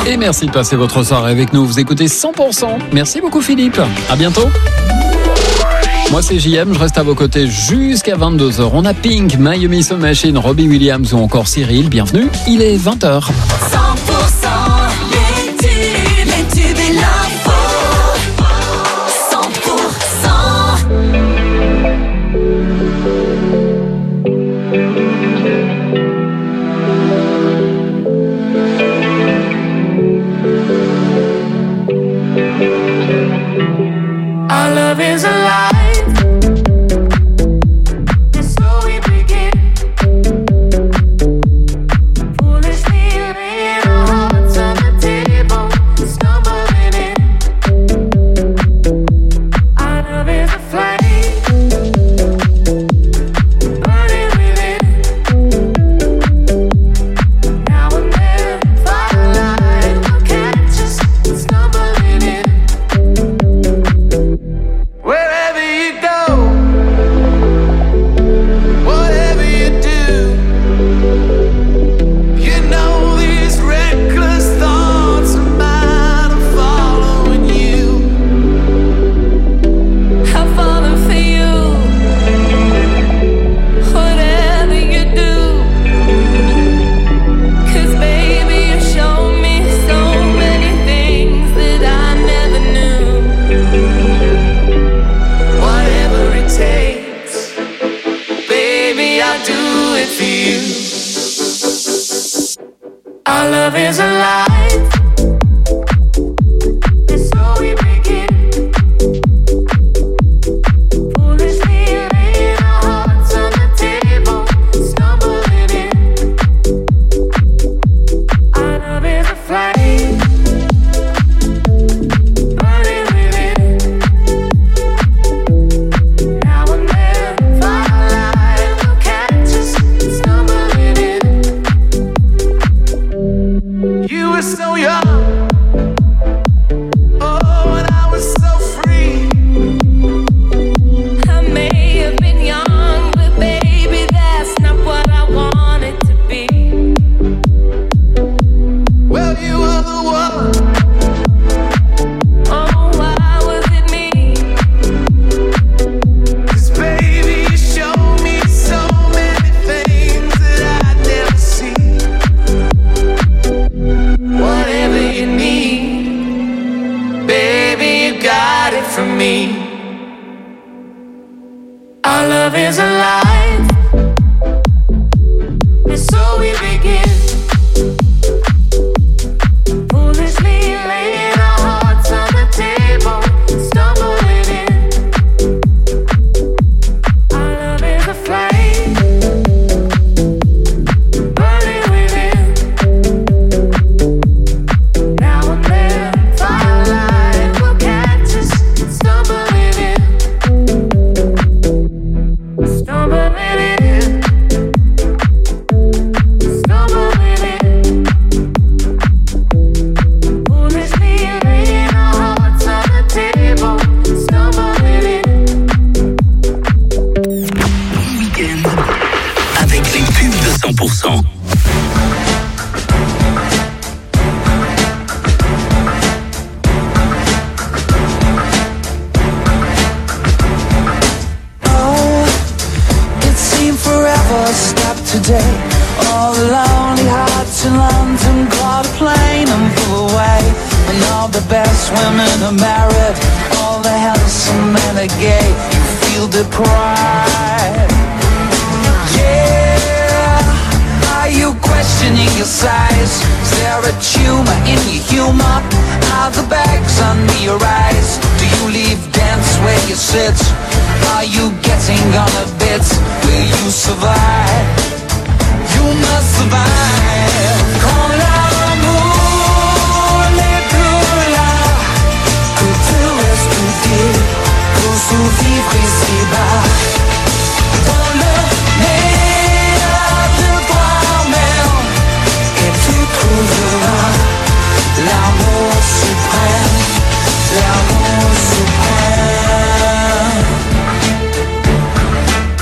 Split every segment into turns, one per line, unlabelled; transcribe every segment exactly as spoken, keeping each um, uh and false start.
Et merci de passer votre soirée avec nous. Vous écoutez cent pour cent. Merci beaucoup Philippe. À bientôt. Moi c'est J M, je reste à vos côtés jusqu'à vingt-deux heures. On a Pink, Miami Soul Machine, Robbie Williams ou encore Cyril. Bienvenue, il est vingt heures.
cent pour cent les tubes, les tubes et l'info. cent pour cent.
Our love is alive.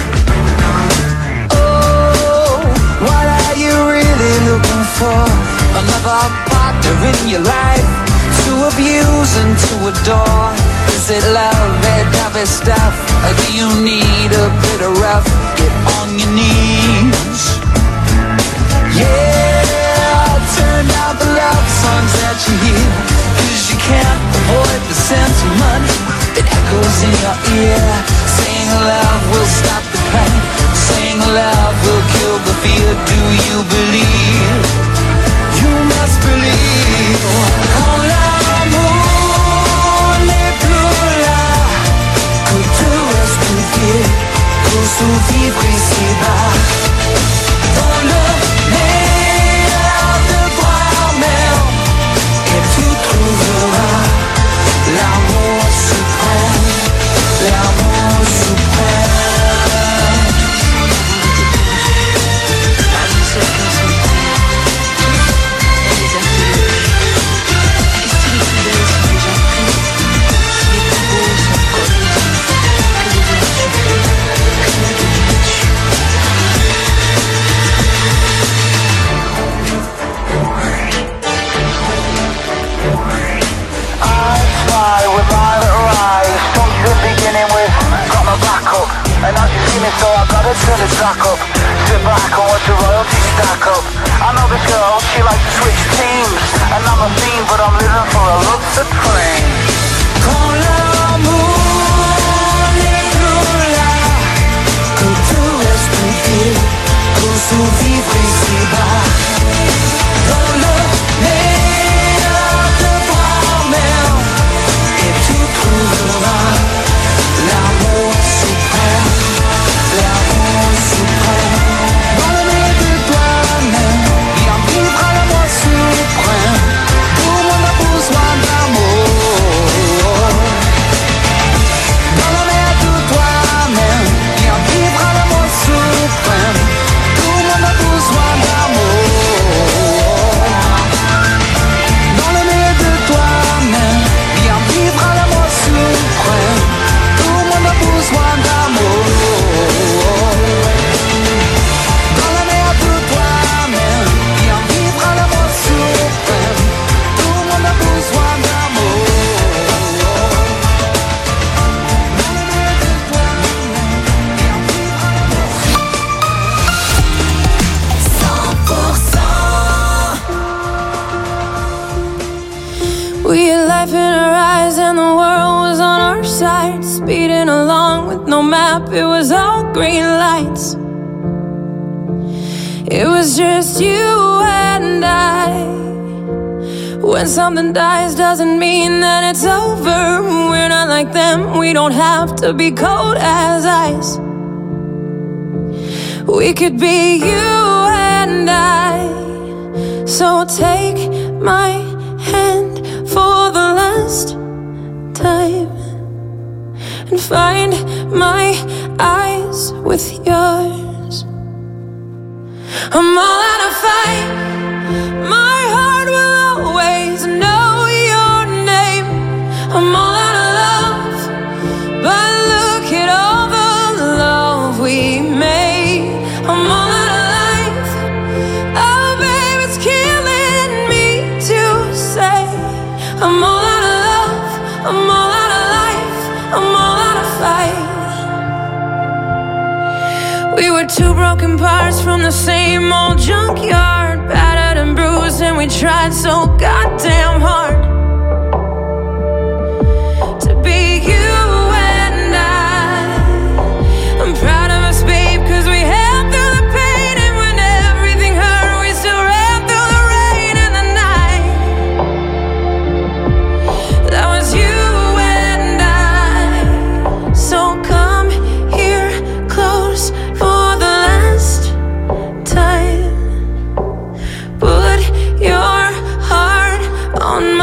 for another partner in your life to abuse and to adore? Is it love, that heavy stuff, or do you need a bit of rough? Get on your knees. Yeah, turn out the love songs that you hear, 'cause you can't avoid the sentiment that echoes in your ear. Saying love will stop the pain, saying love will kill the fear. Do you believe? You must believe. Quand l'amour n'est plus là, que tout reste confié, pour survivre ici-bas. Dans le meilleur de toi-même, et tu trouveras l'amour suprême, l'amour suprême.
And now she's feeling so I gotta turn the track up. Sit back and watch the royalties stack up. I know this girl, she likes to switch teams. And I'm a fiend, but I'm living for a love supreme.
Quand l'amour n'est plus là, que tout reste confié, pour survivre ici-bas. Dans le meilleur de toi-même, et tu trouveras l'amour suprême, l'amour suprême. Dans le meilleur de toi-même, viens vivre l'amour suprême. Tout le monde a besoin d'amour. Dans le meilleur de toi-même, viens vivre l'amour suprême. Tout le monde a besoin d'amour. Dans le meilleur de toi-même, viens vivre l'amour suprême. Tout le monde a besoin d'amour. Dans le meilleur de toi-même, viens vivre l'amour suprême. Tout le monde a besoin d'amour. Dans le meilleur de toi-même, viens vivre l'amour.
cent pour cent.
We had life in our eyes and the world was on our side. Speeding along with no map, it was all green lights. It was just you and I. When something dies doesn't mean that it's over. We're not like them, we don't have to be cold as ice. We could be you and I. So take my hand for the last time and find my eyes with yours. I'm all out of fight. My heart will always know your name. I'm all out of love, but look at all the love we made. I'm all out of life. Oh, babe, it's killing me to say. I'm all out of love. I'm all out of life. I'm all out of fight. We were two broken parts from the same old junkyard, battered and bruised, and we tried so goddamn hard to be you and I. I'm proud of us, babe, 'cause we held through the pain, and when everything hurt, we still ran through the rain and the night. That was you and I. So come here close for the last time. Put your heart on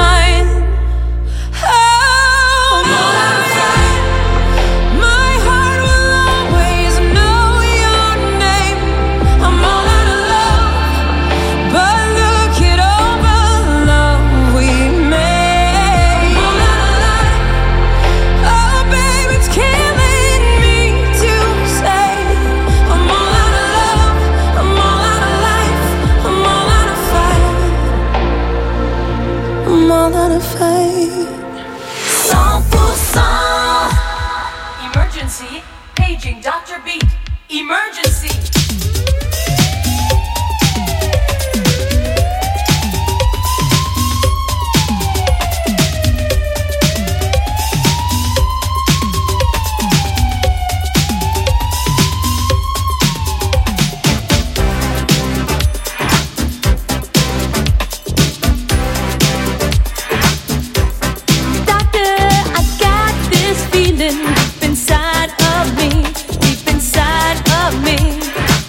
gonna fight.
cent pour cent.
Emergency, paging Doctor Beat. Emergency.
Inside of me, deep inside of me.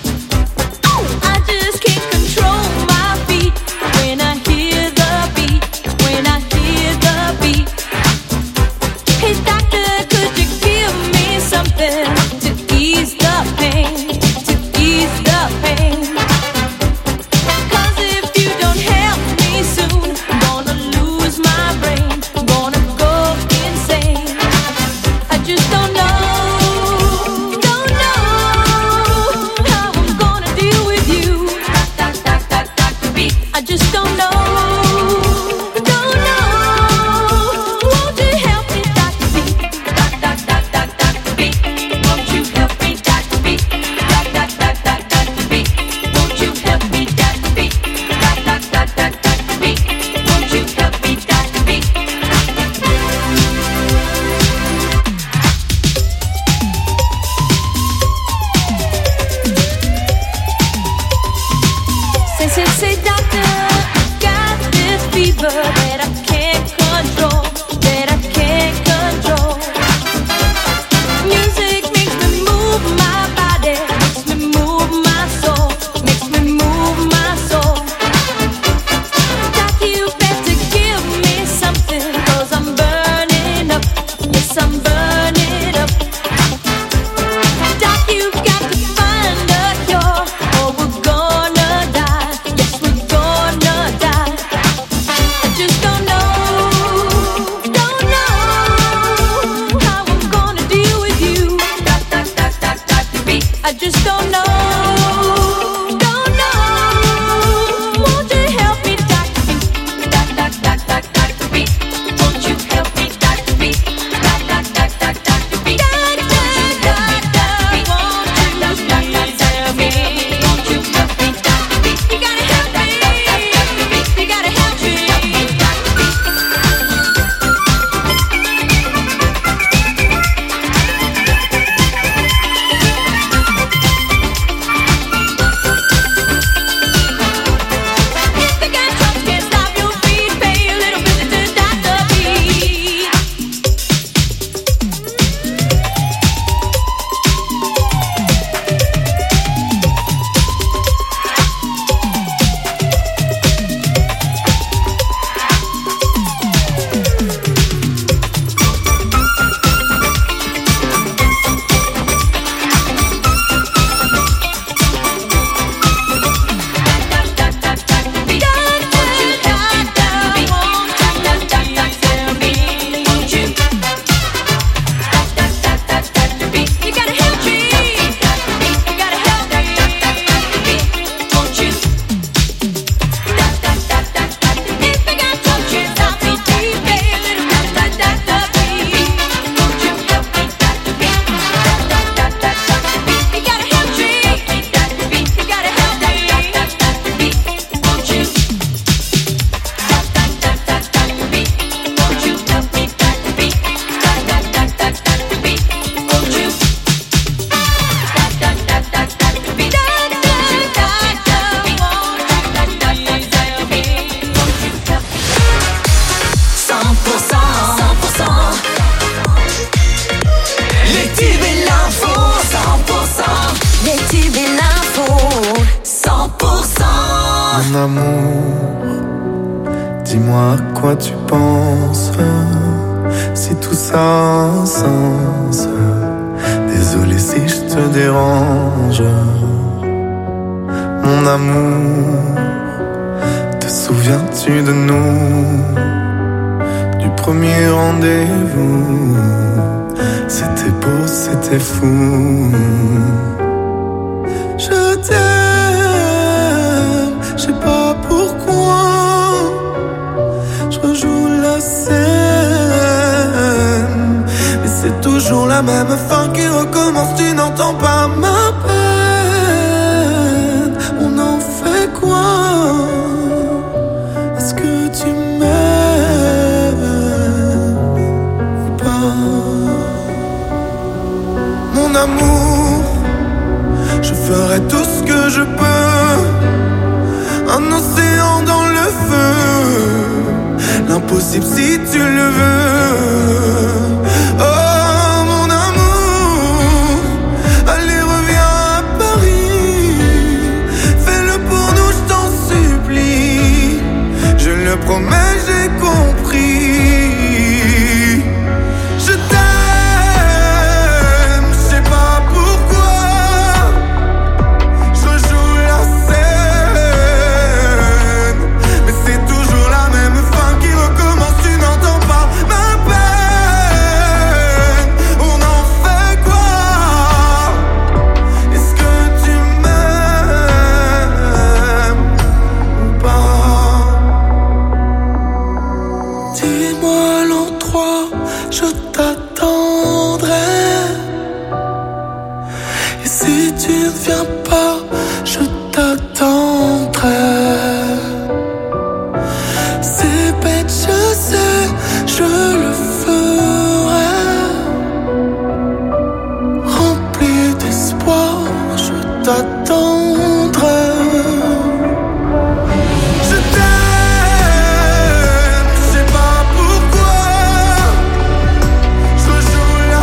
Mon amour, dis-moi à quoi tu penses, si tout ça a un sens. Désolé si je te dérange. Mon amour, te souviens-tu de nous, du premier rendez-vous? C'était beau, c'était fou. Je t'aime, je sais pas pourquoi. Je rejoue la la même fin qui recommence, tu n'entends pas ma peine. On en fait quoi? Est-ce que tu m'aimes ou pas? Mon amour, je ferai tout ce que je peux. Un océan dans le feu, l'impossible si tu le veux. Oh mon amour, allez reviens à Paris. Fais-le pour nous, je t'en supplie. Je le promets, j'ai compris. Je t'aime, je sais pas pourquoi. Je joue la scène, mais c'est toujours la même fin qui recommence. Tu n'entends pas ma peine. On en fait quoi? Est-ce que tu m'aimes ou pas? Dis-moi l'endroit, je t'attendrai. Et si tu ne viens pas, je t'attendrai. C'est bête, je sais, je le ferai. Rempli d'espoir, je t'attendrai. Je t'aime, je sais pas pourquoi. Je joue la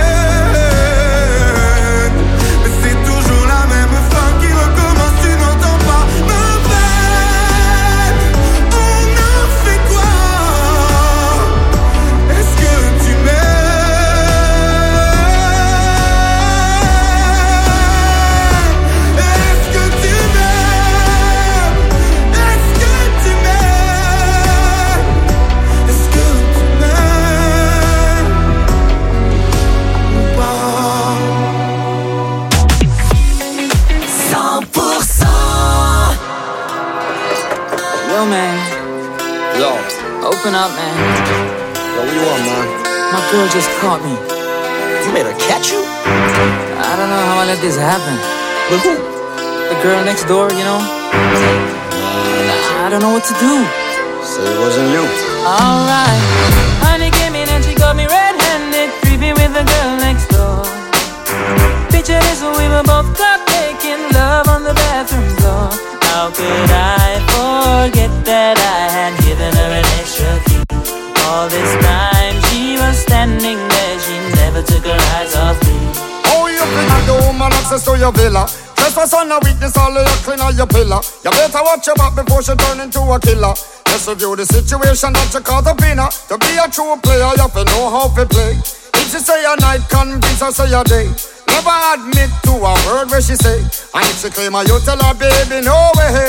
scène, mais c'est toujours la même fin qui recommence. Tu n'entends pas ma peine. On en fait quoi? Est-ce que tu m'aimes? Est-ce que tu m'aimes? Est-ce que tu m'aimes? Est-ce que tu m'aimes ou pas?
cent pour cent.
Yo, man,
Yo,
open up, man.
yo, what you want, man?
My girl just caught me.
You made her catch you?
I don't know how I let this happen.
With who?
The girl next door, you know? I don't know what to do.
Said it wasn't you.
Alright. Honey came in and she got me red-handed, creepy with the girl next door. Picture this, we were both caught making love on the bathroom floor. How could I forget that I had given her an extra key? All this time she was standing there, she never took her eyes off me.
Oh, you bring the woman access to your villa. Trespass on a weakness, all of your clean on your pillar. You better watch your back before she turn into a killer. Just review the situation that you call the winner. To be a true player, you have to know how to play. If she say a night, convince her say a day. Never admit to a word where she say. And if she claim her, you tell her, baby, no way.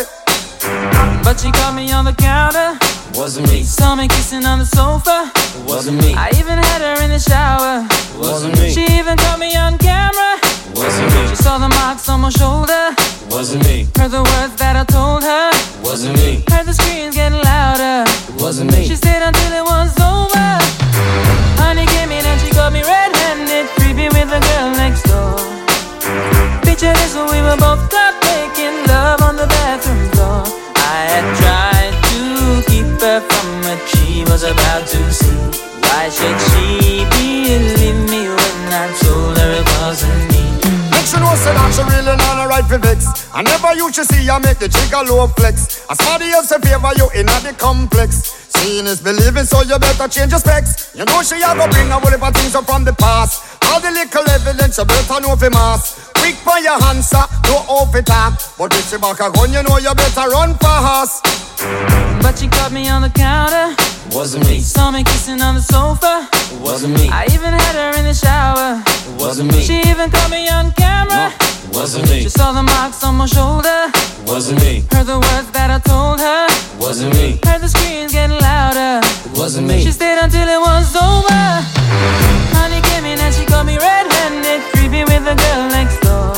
But she caught me on the counter.
Wasn't me.
Saw me kissing on the sofa.
Wasn't me.
I even had her in the shower.
Wasn't me.
She even caught me on camera.
Wasn't me.
She saw the marks on my shoulder.
Wasn't me.
Heard the words that I told her.
Wasn't me.
Heard the screams getting louder.
Wasn't me.
She stayed until it was over. Honey came in and she got me red-handed, creepy with the girl next door. Picture this, we were both caught making love on the bathroom floor. I had tried to keep her from what she was about to see. Why should she believe me when I told her it wasn't me?
Make she know say that she really not a right for vex. I never used to see her make the chick a low flex. As somebody else a favor you in the complex. Seeing is believing, so you better change your specs. You know she a go bring a whole heap of things up from the past. All the little evidence you better know for mass. Quick for your answer, no off it talk. But if she back a gun, you know you better run fast.
But she caught me on the counter.
Wasn't me.
Saw me kissing on the sofa.
Wasn't me.
I even had her in the shower.
Wasn't me.
She even caught me on camera.
Wasn't me.
She saw the marks on my shoulder.
Wasn't me.
Heard the words that I told her.
Wasn't me.
Heard the screams getting louder.
Wasn't me.
She stayed until it was over. Honey came in and she caught me red-handed, creepy with the girl next door.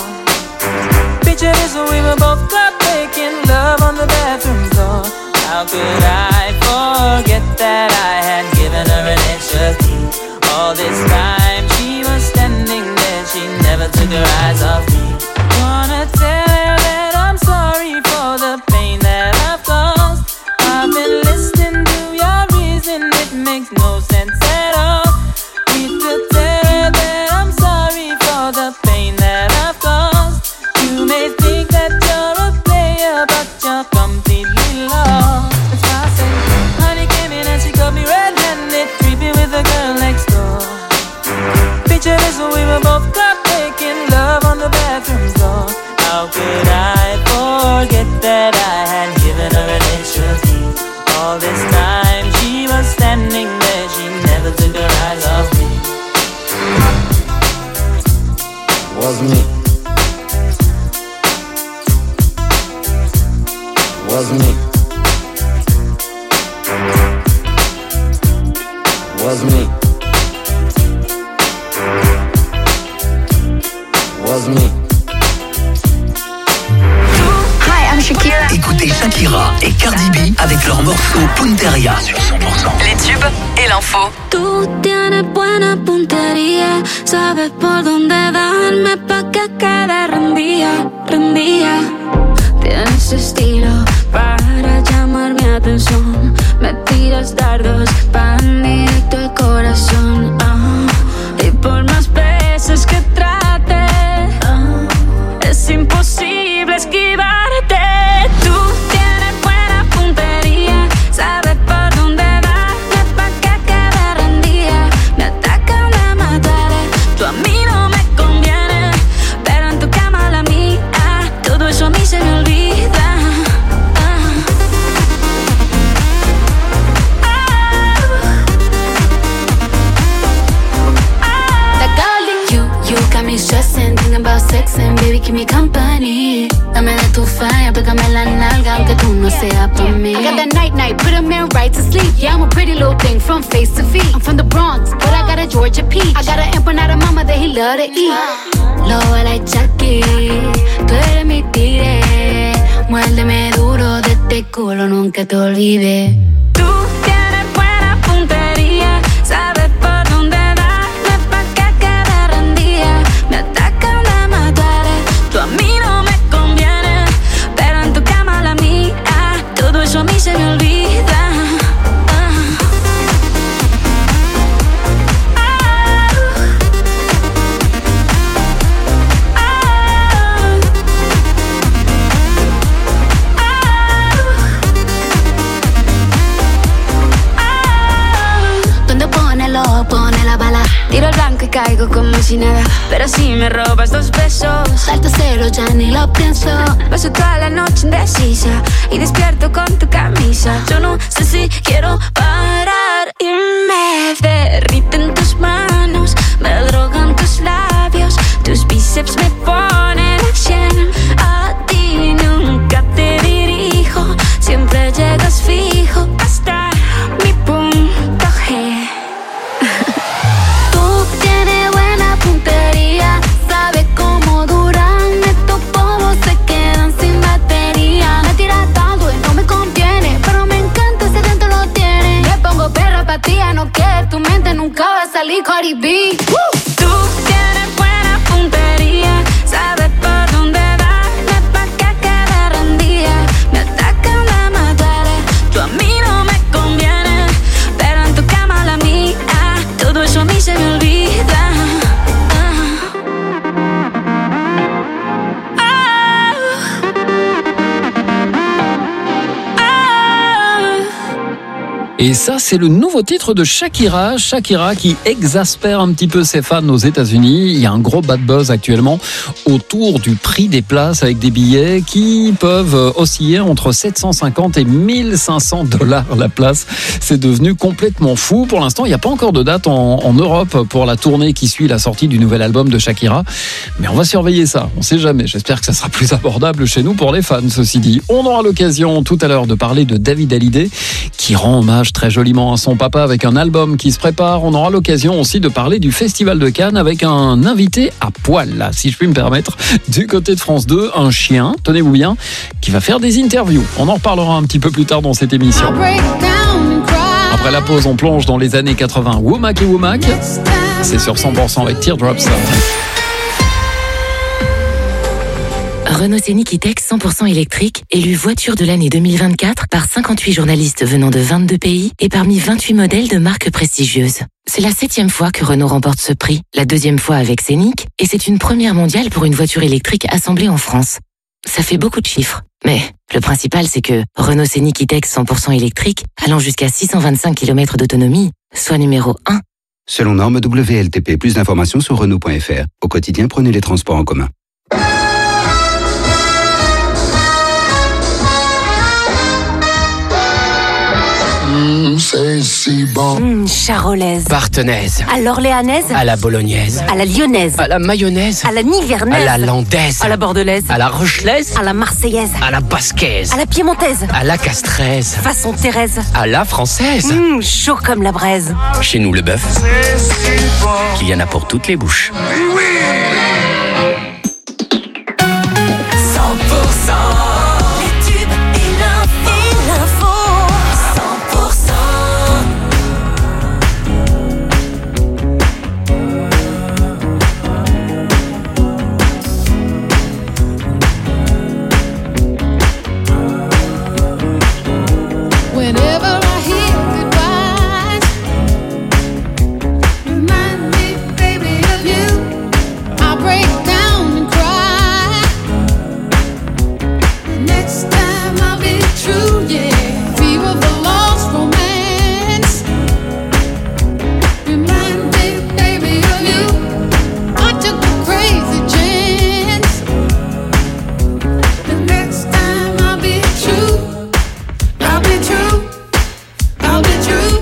Picture this, we were both caught making love on the bathroom floor. How could I forget that I had given her an extra key? All this time she was standing lost. That's why I say, honey came in and she got me red-handed, creepy with the girl next door. Picture this when we were both caught making love on the bathroom floor. How could I forget that I had given her an extra key? All this time she was standing there, she never took her eyes off me.
Was me. Was me. Was me. Was me.
Hi, I'm Shakira. Écoutez Shakira et Cardi B avec leur morceau Punteria sur cent pour cent.
Les tubes et l'info.
Tú tienes buena puntería, sabes por dónde darme pa' que quede rendida, rendida. Tienes estilo para llamar mi atención, me tiras dardos pan directo al corazón. Ah, y por más veces que trate, ah, es imposible esquivarte. Tú tienes buena puntería, sabes por dónde darme pa' que quede rendida. Me atacan, me mataré, tú a mí no me conviene, pero en tu cama la mía, todo eso a mí se me olvida. Stressing, thinking about sex and baby keep me company. Dame de tu fire, pégame la nalga aunque tú no seas por mí. I got that night night, put a man right to sleep. Yeah, I'm a pretty little thing from face to feet. I'm from the Bronx, but I got a Georgia peach. I got an empanada mama that he love to eat. Low like Jackie, tú eres mi tigre. Muérdeme duro de este culo, nunca te olvides. Tú tienes buena puntería, sabes por dónde darme pa' que quede rendida. Me atacan, me mataré, tú a mí no me conviene, pero en tu cama la mía, todo eso a mí se me olvida. Pone la bala, tiro el blanco y caigo como si nada. Pero si me robas dos besos, salto cero, ya ni lo pienso. Paso toda la noche indecisa y despierto con tu camisa. Yo no sé si quiero parar y me derriten tus manos, me drogan tus labios, tus bíceps me ponen a cien. A ti nunca te dirijo, siempre llegas fijo hasta mi punto G. Sabe cómo duran estos bobos, se quedan sin batería. Me tiras tanto y no me conviene, pero me encanta ese dentro lo tiene. Me pongo perra pa' ti, no que tu mente nunca va a salir Cardi B. Woo! Tú tienes buena puntería, sabes por dónde darme pa' que quede rendida. Me atacan, me mataré, tú a mí no me conviene, pero en tu cama la mía, todo eso a mí se me olvida.
Et ça, c'est le nouveau titre de Shakira. Shakira qui exaspère un petit peu ses fans aux États-Unis. Il y a un gros bad buzz actuellement autour du prix des places avec des billets qui peuvent osciller entre sept cent cinquante et mille cinq cents dollars la place. C'est devenu complètement fou. Pour l'instant, il n'y a pas encore de date en, en Europe pour la tournée qui suit la sortie du nouvel album de Shakira. Mais on va surveiller ça. On ne sait jamais. J'espère que ça sera plus abordable chez nous pour les fans, ceci dit. On aura l'occasion tout à l'heure de parler de David Hallyday qui rend hommage très joliment à son papa avec un album qui se prépare. On aura l'occasion aussi de parler du Festival de Cannes avec un invité à poil, là, si je puis me permettre, du côté de France deux, un chien, tenez-vous bien, qui va faire des interviews. On en reparlera un petit peu plus tard dans cette émission. Après la pause, on plonge dans les années quatre-vingts. Womack et Womack, c'est sur cent pour cent avec Teardrops.
Renault Scénic E-Tech cent pour cent électrique, élu voiture de l'année deux mille vingt-quatre par cinquante-huit journalistes venant de vingt-deux pays et parmi vingt-huit modèles de marques prestigieuses. C'est la septième fois que Renault remporte ce prix, la deuxième fois avec Scénic, et c'est une première mondiale pour une voiture électrique assemblée en France. Ça fait beaucoup de chiffres. Mais le principal, c'est que Renault Scénic E-Tech cent pour cent électrique, allant jusqu'à six cent vingt-cinq kilomètres d'autonomie, soit numéro un.
Selon norme W L T P, plus d'informations sur Renault point F R. Au quotidien, prenez les transports en commun.
Mmh, c'est si bon.
Mmh, charolaise.
Partenaise.
À l'orléanaise.
À la bolognaise.
À la lyonnaise.
À la mayonnaise.
À la nivernaise.
À la landaise.
À la bordelaise.
À la rochelaise.
À la marseillaise.
À la basquaise.
À la piémontaise.
À la castraise.
Façon Thérèse.
À la française.
Mmh, chaud comme la braise.
Chez nous, le bœuf, qu'il y en a pour toutes les bouches.
Oui, oui. cent pour cent les tubes et l'info. Et l'info. cent pour cent.
Whenever I hear goodbyes, remind me, baby, of you. I break down and cry. Next time I'll be true, yeah. Fever for lost romance. Remind me, baby, of you. I took a crazy chance. The next time I'll be true. I'll be true, I'll be true.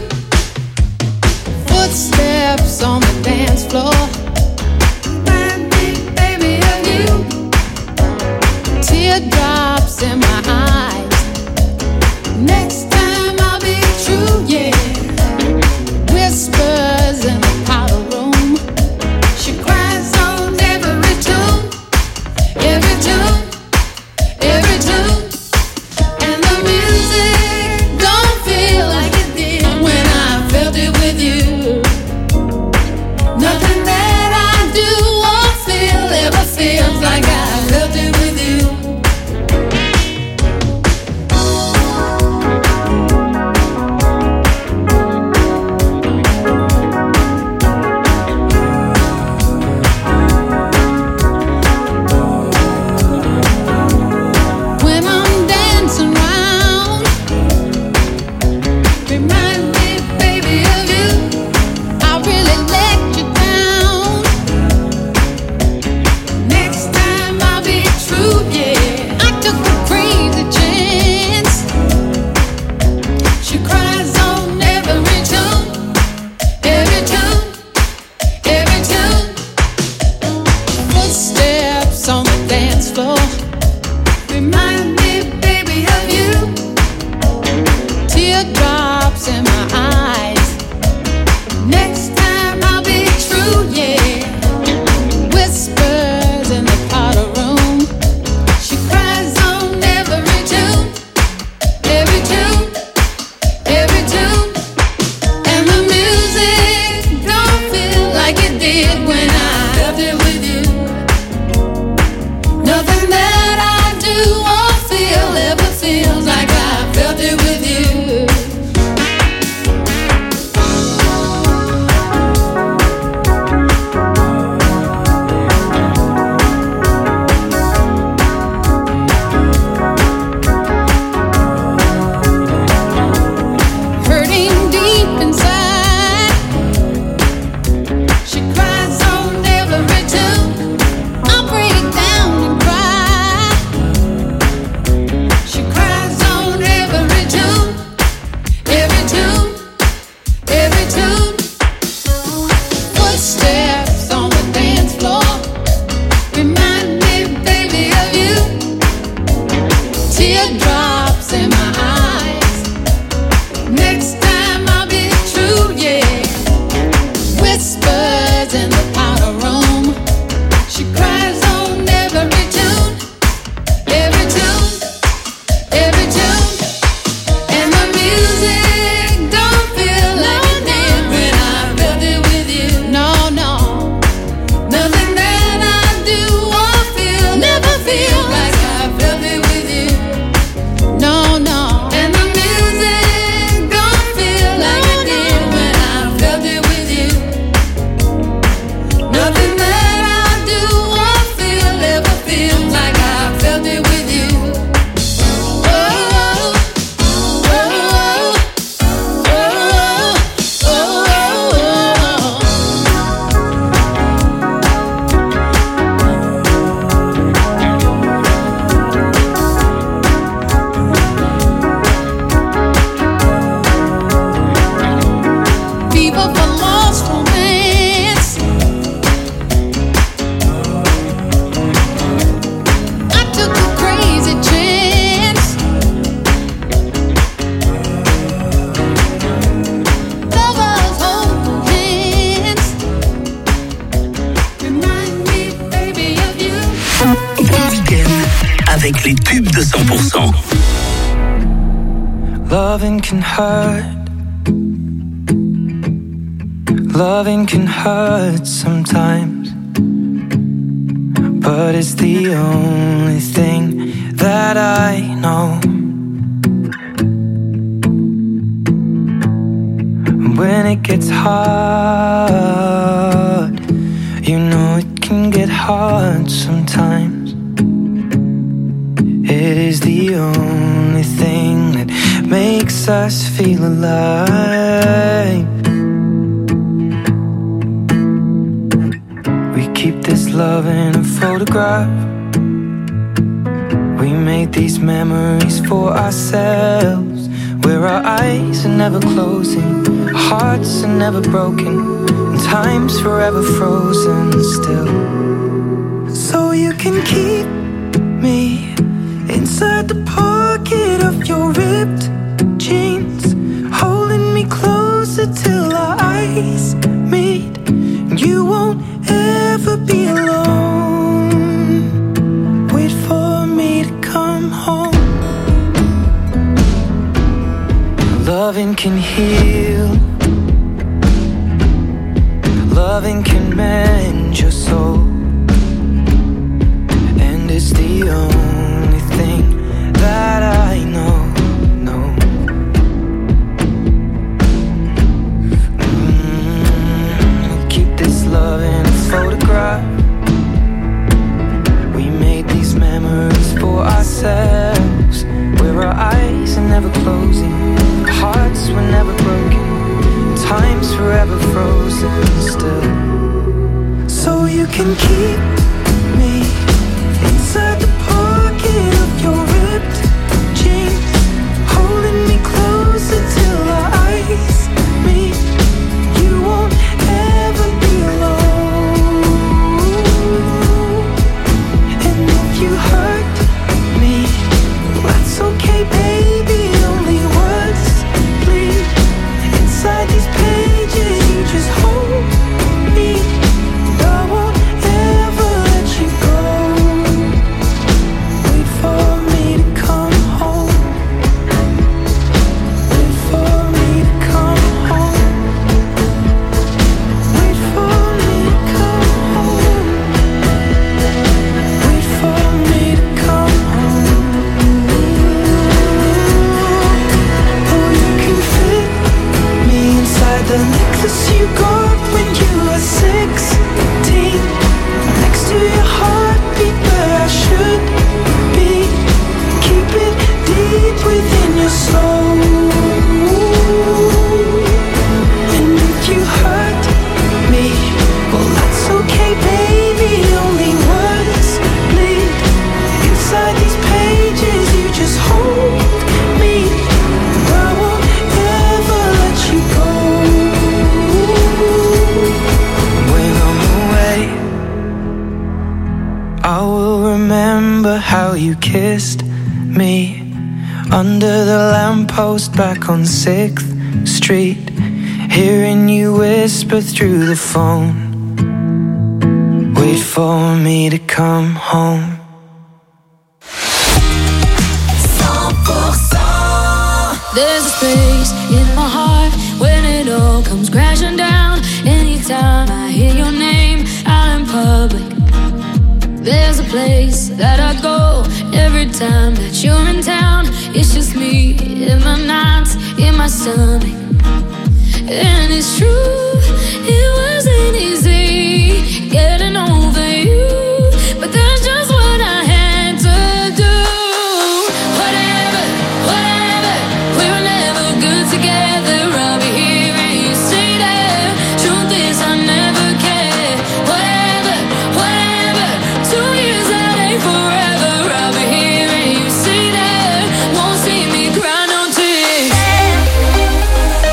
Footsteps on the dance floor. Remind me, baby, of you. Teardrops in my eyes. Next time I'll be true, yeah. Whispers in the powder room. She cries on every tune, every tune, every tune. And the music don't feel like it did when I felt it with you. Nothing that I do or feel ever feels like I felt it with you. When I'm dancing round, remind me, baby, of you. I really let you down. Next time I'll be true, yeah. I took a crazy chance. She cries on every tune, every tune, every tune. Footsteps on the dance floor. Remind me, baby, of you. Teardrops in my eyes. Next time I'll be true, yeah. Whispers in the powder room. She cries on every tune, every tune, every tune. And the music don't feel like it did when I felt it with you. Nothing that I do or feel ever feels like I felt it with you.
avec les tubes de cent pour cent.
Loving can hurt. Loving can hurt sometimes, but it's the only thing that I know. When it gets hard, you know it can get hard sometimes. It is the only thing that makes us feel alive. We keep this love in a photograph. We made these memories for ourselves, where our eyes are never closing, our hearts are never broken, and time's forever frozen still. So you can keep me inside the pocket of your ripped jeans, holding me closer till our eyes meet, and you won't ever be alone. Wait for me to come home. Loving can heal, loving can mend your soul, and it's the only thing that I know, no. Mm, keep this love in a photograph. We made these memories for ourselves, where our eyes are never closing, hearts were never broken, time's forever frozen still. So you can keep me inside the pocket of your ripped jeans, holding me closer till our eyes meet. You won't ever be alone. And if you hurt me, that's okay, baby. Only words bleed inside these pages. You just hold me, and I won't ever let you go. Wait for me to come home. Wait for me to come home. Wait for me to come home. Wait for me to come home. Oh, you can fit me inside the necklace you got when you were sixteen, next to your heartbeat where I should be. Keep it deep within your soul. And if you hurt me, well, that's okay, baby. Only words bleed inside these pages. You just hold me, and I won't ever let you go. When I'm away, I will remember how you kissed me under the lamppost back on sixth street, hearing you whisper through the phone. Wait for me to come home.
There's a space in my heart when it all comes crashing down. Anytime I hear your name out in public, there's a place that I go every time that you're in town. It's just me in my nights, in my stomach. And it's true, it wasn't easy getting over you, but that's just what I had to do. Whatever, whatever, we were never good together. I'll be here and you stay there. Truth is I never cared. Whatever, whatever, two years that ain't forever. I'll be here and you stay there. Won't see me cry no tears.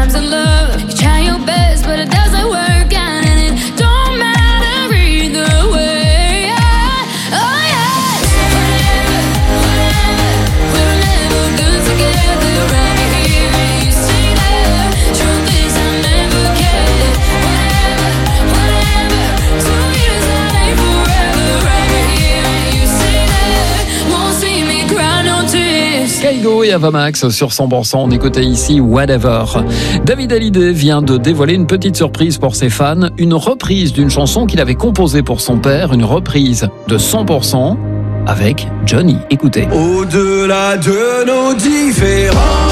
times of love. You try your best, but it doesn't work out, and it don't matter either way. Oh yeah, whatever, whatever, we're never good together right here. You say that, truth is I never cared. Whatever, whatever, two years that ain't forever right here. You say that, won't see me cry no tears.
Kaigo et Avamax sur cent pour cent, on écoutait ici Whatever. David Hallyday vient de dévoiler une petite surprise pour ses fans, une reprise d'une chanson qu'il avait composée pour son père, une reprise de cent pour cent avec Johnny. Écoutez.
Au-delà de nos différences,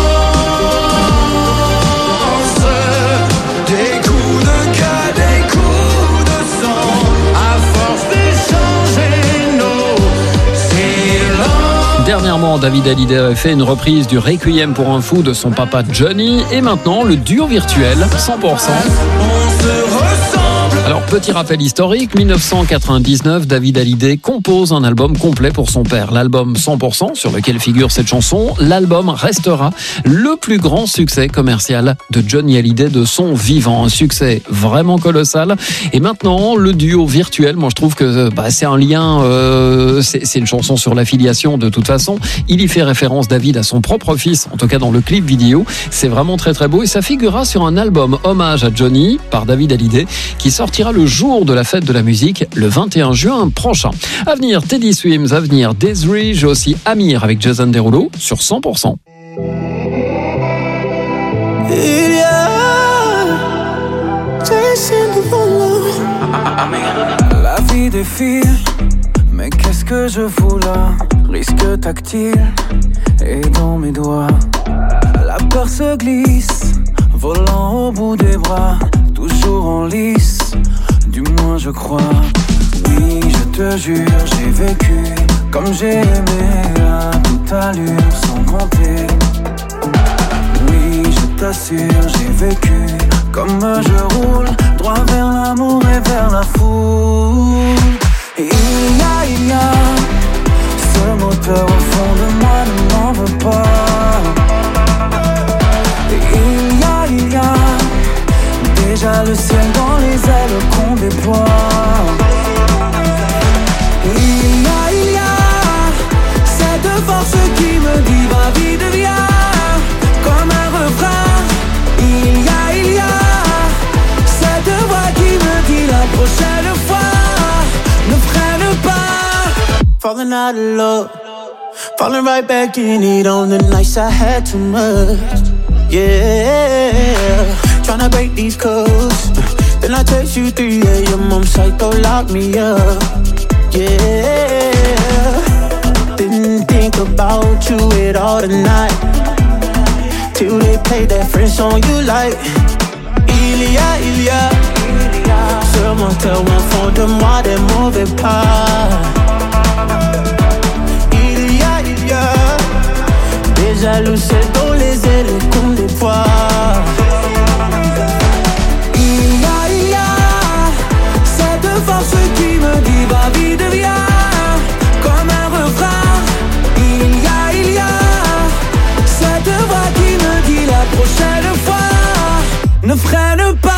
des coups de cas, des coups de sang, à force d'échanger nos silences.
Dernièrement, David Hallyday avait fait une reprise du Requiem pour un fou de son papa Johnny, et maintenant le duo virtuel cent pour cent. Alors, petit rappel historique, dix-neuf cent quatre-vingt-dix-neuf, David Hallyday compose un album complet pour son père. L'album cent pour cent, sur lequel figure cette chanson, l'album restera le plus grand succès commercial de Johnny Hallyday de son vivant. Un succès vraiment colossal. Et maintenant, le duo virtuel, moi je trouve que bah, c'est un lien, euh, c'est, c'est une chanson sur l'affiliation de toute façon. Il y fait référence, David, à son propre fils, en tout cas dans le clip vidéo. C'est vraiment très très beau et ça figurera sur un album hommage à Johnny par David Hallyday qui sortira le jour de la fête de la musique, le vingt et un juin prochain. À venir, Teddy Swims, à venir, Desiree, j'ai aussi Amir avec Jason Derulo sur cent pour cent.
Il y a la vie défile, mais qu'est-ce que je fous là? Risque tactile et dans mes doigts, la peur se glisse, volant au bout des bras, toujours en lice, du moins je crois. Oui, je te jure, j'ai vécu comme j'ai aimé à toute allure, sans compter. Oui, je t'assure, j'ai vécu comme je roule, droit vers l'amour et vers la foule. Et il y a, il y a ce moteur au fond de moi, ne m'en veux pas. Et il y a, il y a déjà le ciel dans les ailes qu'on déploie. Et il y a, il y a cette force qui me dit va vite viens, comme un refrain. Il y a, il y a cette voix qui me dit la prochaine fois ne freine pas. Falling out of love, falling right back in it on the nights I had too much. Yeah, tryna break these codes. Then I text you three a.m. I'm psycho, lock me up. Yeah, didn't think about you at all tonight, till they played that French song you like. Il y a, il y a ce moteur au fond de moi, des mauvais pas. Il y a, il y a déjà le ciel dans les ailes qu'on déploie. Il y a, il y a cette force qui me dit va vite viens, comme un refrain. Il y a, il y a cette voix qui me dit la prochaine fois ne freine pas.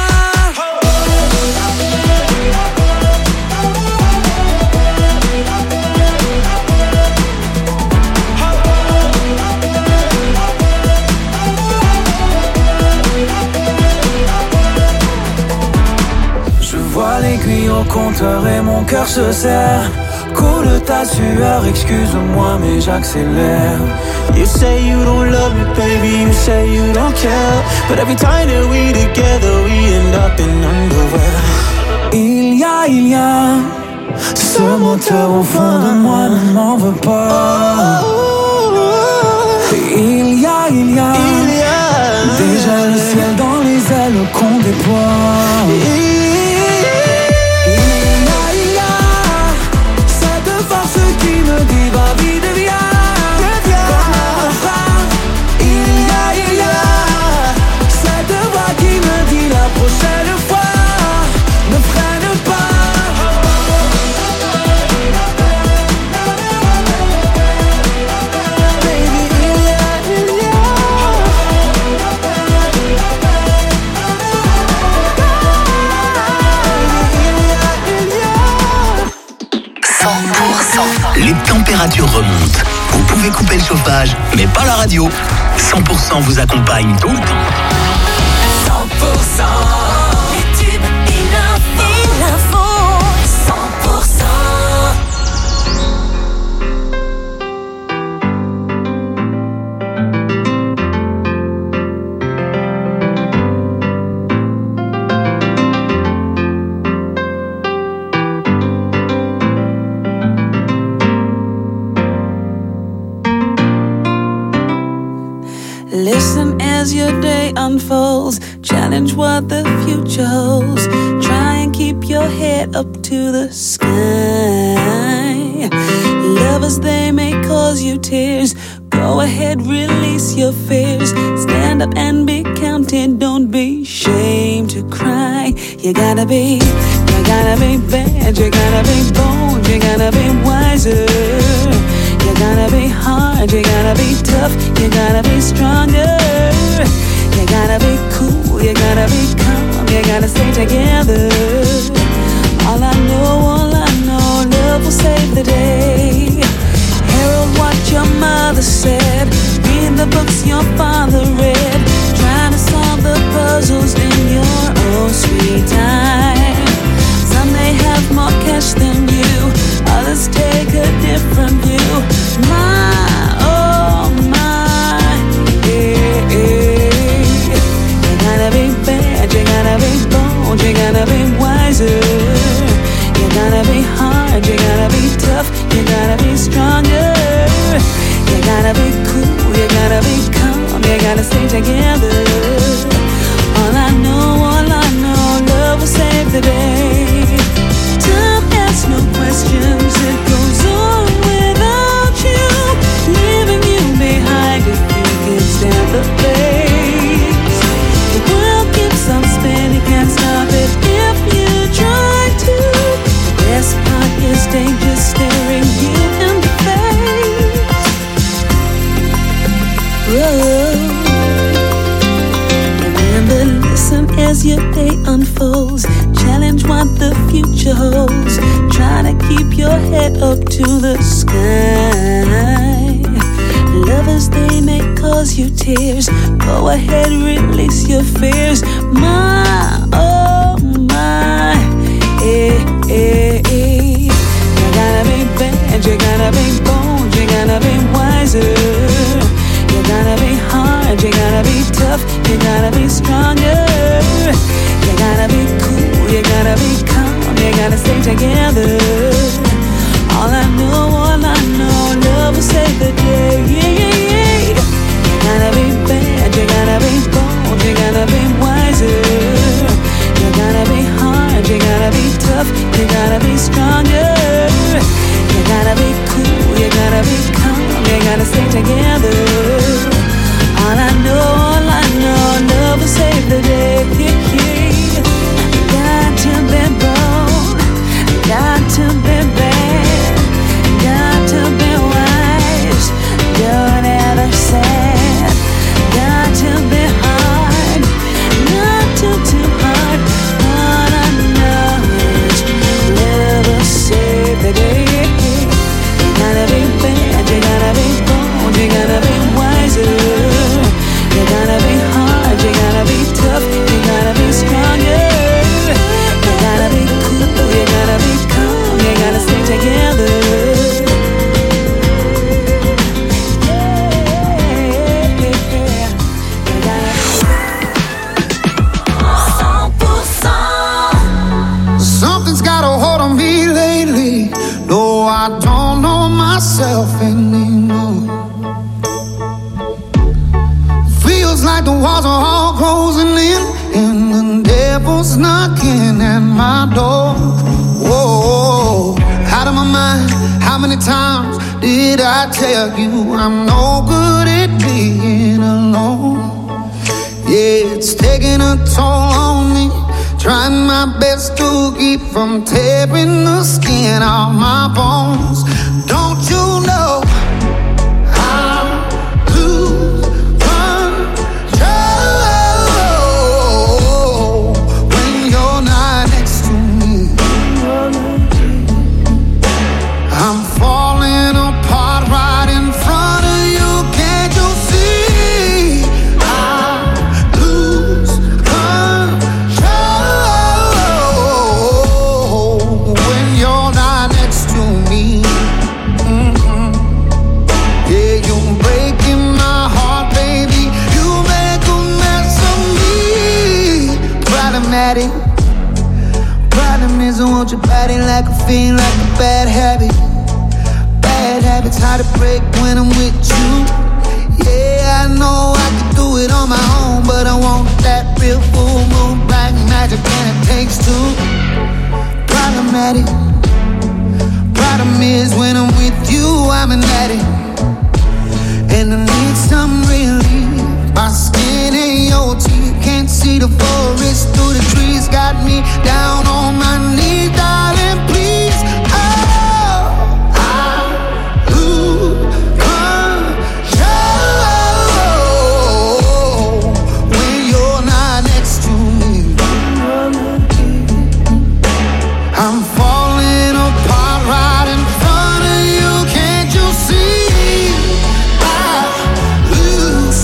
L'aiguille au compteur et mon cœur se serre. Coule ta sueur, excuse-moi mais j'accélère. You say you don't love me baby, you say you don't care, but every time that we together we end up in underwear. Il y a, il y a ce moteur au fond de moi, ne m'en veux pas. Il y a, il y a, il y a déjà le ciel dans les ailes qu'on déploie.
température remonte. Vous pouvez couper le chauffage, mais pas la radio. cent pour cent vous accompagne tout le temps.
cent pour cent les tubes et l'info, et l'info. cent pour cent.
Listen as your day unfolds. Challenge what the future holds. Try and keep your head up to the sky. Lovers, they may cause you tears. Go ahead, release your fears. Stand up and be counted. Don't be ashamed to cry. You gotta be, you gotta be bad. You gotta be bold. You gotta be wiser. You gotta be hard, you gotta be tough, you gotta be stronger. You gotta be cool, you gotta be calm, you gotta stay together. All I know, all I know, love will save the day. Herald what your mother said, read the books your father read. Trying to solve the puzzles in your own sweet time. Some may have more cash than you, others take a different view. My, oh my, yeah, yeah. You gotta be bad, you gotta be bold, you gotta be wiser. You gotta be hard, you gotta be tough, you gotta be stronger. You gotta be cool, you gotta be calm, you gotta stay together. All I know, all I know, love will save the day. Time asks no questions, it goes on without you, leaving you behind if you can stand the pace. The world keeps on spinning, can't stop it if you try to. The best part is danger staring you in the face. Whoa. Remember, listen as your day unfolds. Challenge what the future holds. Try to keep your head up to the sky. Lovers, they may cause you tears. Go ahead, release your fears. My, oh my, eh, eh, eh. You gotta be bad, you gotta be bold, you gotta be wiser. You gotta be hard, you gotta be tough, you gotta be stronger. You gotta be cool, you gotta be calm, you gotta stay together. All I know, all I know, love will save the day. Yeah, yeah, yeah. You gotta be bad, you gotta be bold, you gotta be wiser. You gotta be hard, you gotta be tough, you gotta be stronger. You gotta be cool, you gotta be calm, you gotta stay together. All I know, all I know, love will save the day. Yeah, yeah. Got to be bold, got to be bad, got to be wise, don't ever sad. Got to be hard, not too, too hard. All I know is love will save the day. You gotta be bad, you gotta be bold, you gotta be wiser. You gotta be hard, you gotta be tough, you gotta be stronger. You gotta be cool, you gotta be calm, you gotta stay together.
Something's got a hold on me lately. No, I don't know myself anymore. Feels like the walls are all closing in, and the devil's knocking at my door. Whoa, out of my mind. How many times did I tell you I'm no good at being alone? Yeah, it's taking a toll on me. Trying my best to keep from tearing the skin off my bones. Don't you know how to control when you're not next to me? I'm falling apart. at it. Problem is I want your body like a fiend, like a bad habit. Bad habits hard to break when I'm with you. Yeah, I know I can do it on my own, but I want that real full moon, black magic, and it takes two. Problematic. Problem is when I'm with you, I'm an addict, and I need some relief. My skin ain't your teeth, can't see the forest through the trees. Got me down on my knees, darling, please. Oh, I lose control when you're not next to me. I'm falling apart right in front of you, can't you see? I lose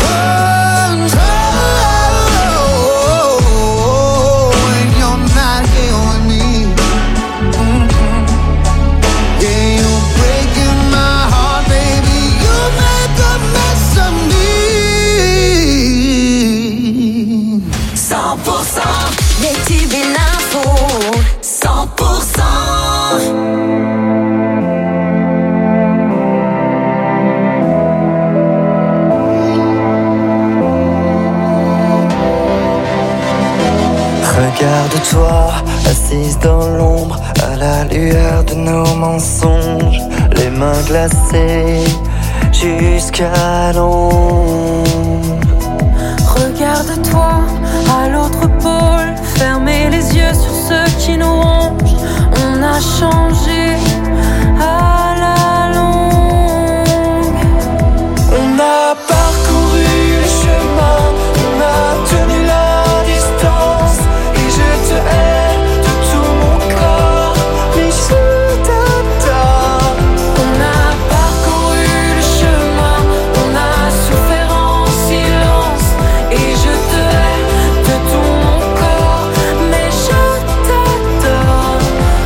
control when you're not here with me. Mm-hmm. Yeah, you're breaking my heart, baby. You make a mess of me.
cent pour cent, les tubes et l'info. cent pour cent.
Regarde-toi, assise dans l'ombre, à la lueur de nos mensonges, les mains glacées jusqu'à l'ombre.
Regarde-toi à l'autre pôle, fermez les yeux sur ceux qui nous rongent. On a changé à la longue.
On a parcouru le chemin, on a tenu la distance, et je te hais de tout mon corps, mais je t'adore.
On a parcouru le chemin, on a souffert en silence, et je te hais de tout mon corps, mais je t'adore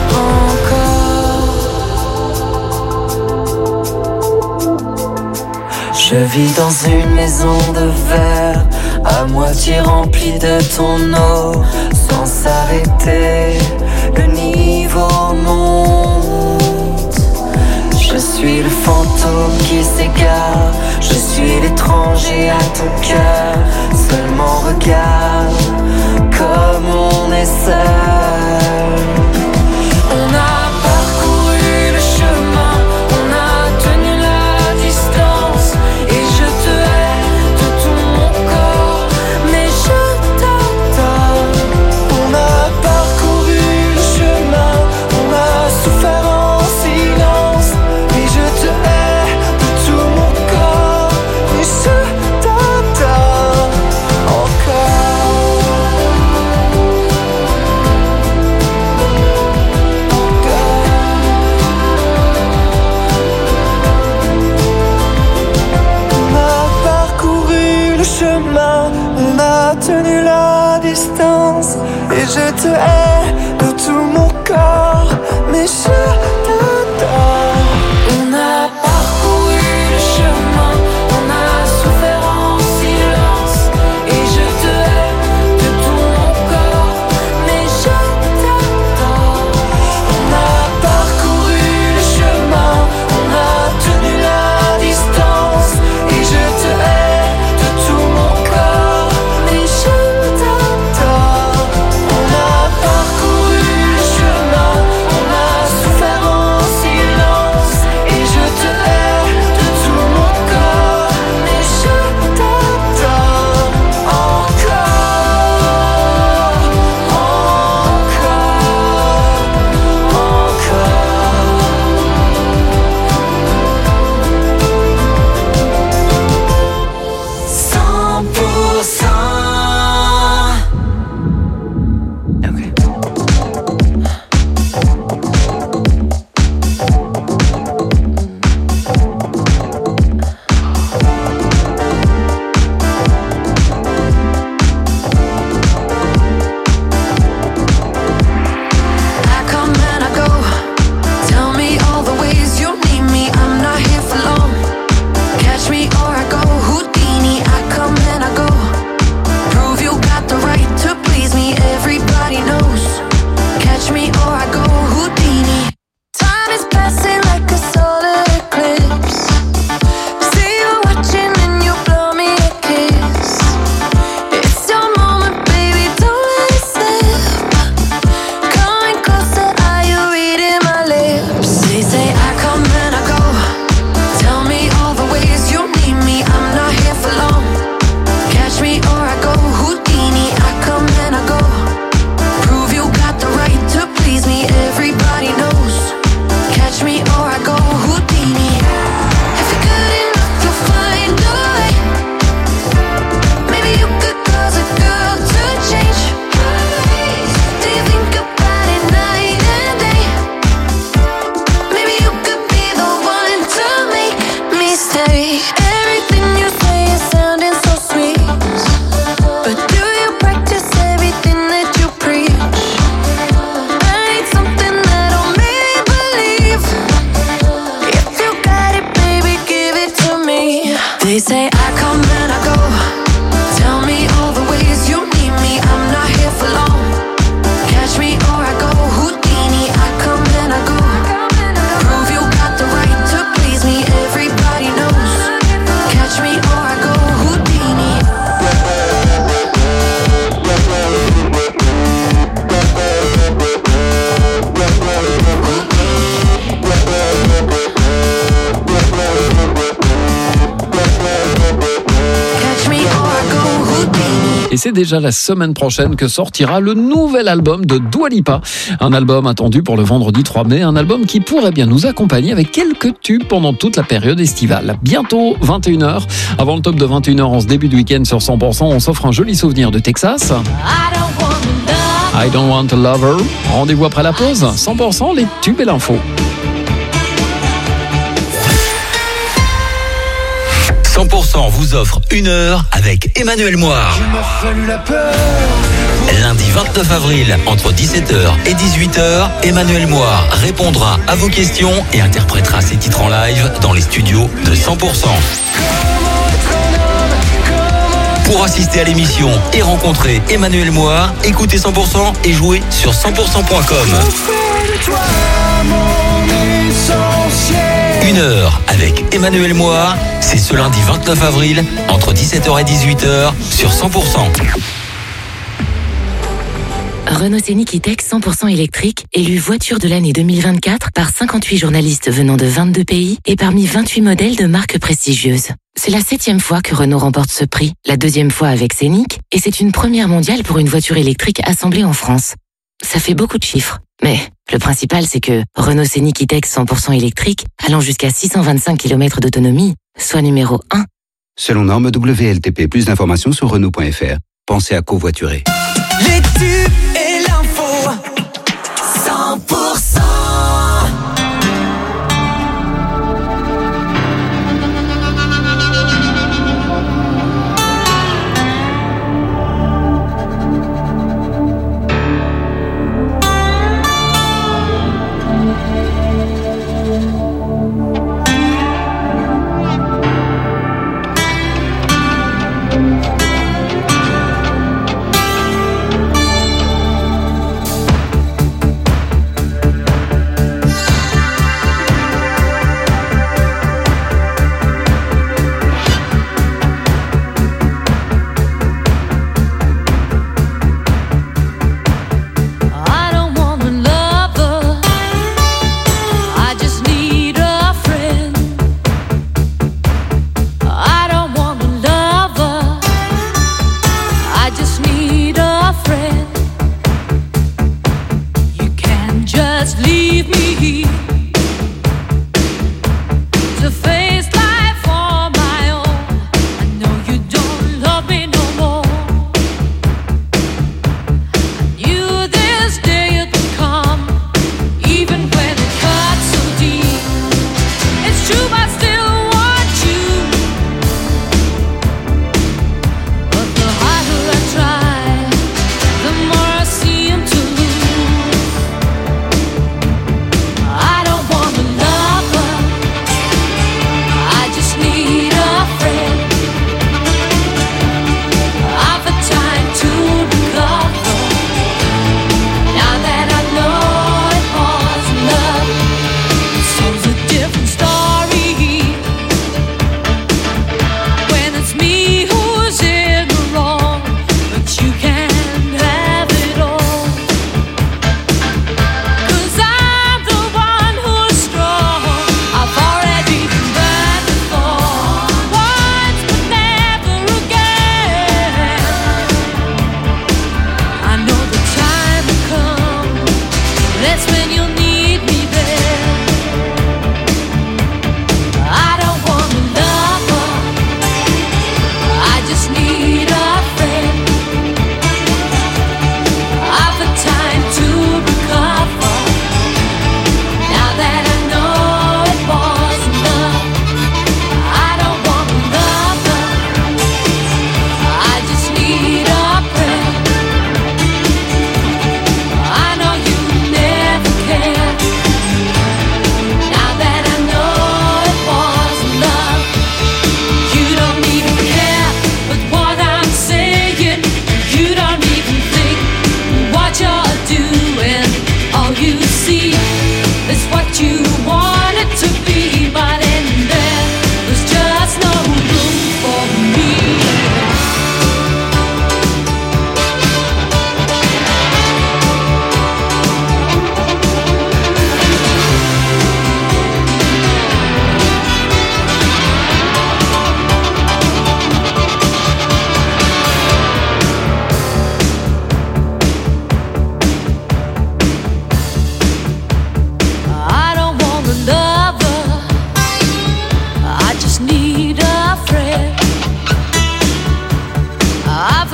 encore.
Je vis dans une maison de verre, à moitié remplie de ton eau, sans s'arrêter, le niveau monte. Je suis le fantôme qui s'égare, je suis l'étranger à ton cœur. Seulement regarde comme on est seul.
On a parcouru le chemin, on a tenu la distance, et je te hais de tout mon corps, mais je t'adore.
On a parcouru le chemin, on a souffert en silence, et je te hais de tout mon corps, mais je t'adore encore. On a parcouru le chemin, on a tenu la distance, et je te hais de tout mon corps, mais je t'adore.
On a parcouru le chemin, on a souffert en silence, et je te hais de tout mon corps, mais je t'adore.
On a parcouru le chemin, on a tenu la distance, et je te hais de tout mon corps, mais je t'adore. On a parcouru le chemin, on a souffert
Et c'est déjà la semaine prochaine que sortira le nouvel album de Dua Lipa. Un album attendu pour le vendredi trois mai, un album qui pourrait bien nous accompagner avec quelques tubes pendant toute la période estivale. Bientôt vingt et une heures. Avant le top de vingt et une heures en ce début de week-end sur cent pour cent, on s'offre un joli souvenir de Texas. I don't want a lover. Rendez-vous après la pause. cent pour cent les tubes et l'info.
cent pour cent vous offre une heure avec Emmanuel Moire. Lundi vingt-neuf avril, entre dix-sept heures et dix-huit heures, Emmanuel Moire répondra à vos questions et interprétera ses titres en live dans les studios de cent pour cent. Pour assister à l'émission et rencontrer Emmanuel Moire, écoutez cent pour cent et jouez sur cent pour cent point com. Une heure avec Emmanuel Moire, c'est ce lundi vingt-neuf avril, entre dix-sept heures et dix-huit heures, sur cent pour cent.
Renault Scénic E-Tech cent pour cent électrique, élu voiture de l'année deux mille vingt-quatre par cinquante-huit journalistes venant de vingt-deux pays et parmi vingt-huit modèles de marques prestigieuses. C'est la septième fois que Renault remporte ce prix, la deuxième fois avec Scénic, et c'est une première mondiale pour une voiture électrique assemblée en France. Ça fait beaucoup de chiffres, mais le principal c'est que Renault Scénic E-Tech cent pour cent électrique, allant jusqu'à six cent vingt-cinq kilomètres d'autonomie, soit numéro un.
Selon norme W L T P, plus d'informations sur Renault point F R. Pensez à covoiturer.
Les tubes et l'info cent pour cent.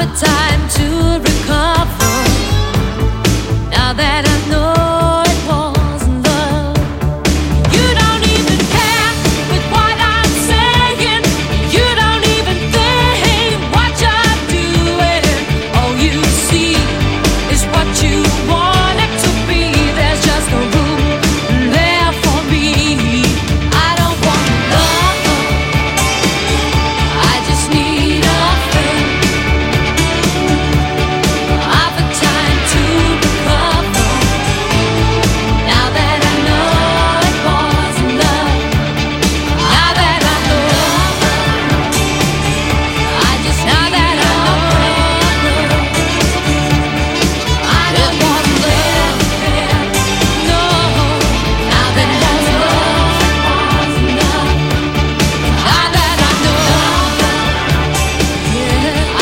time to recover.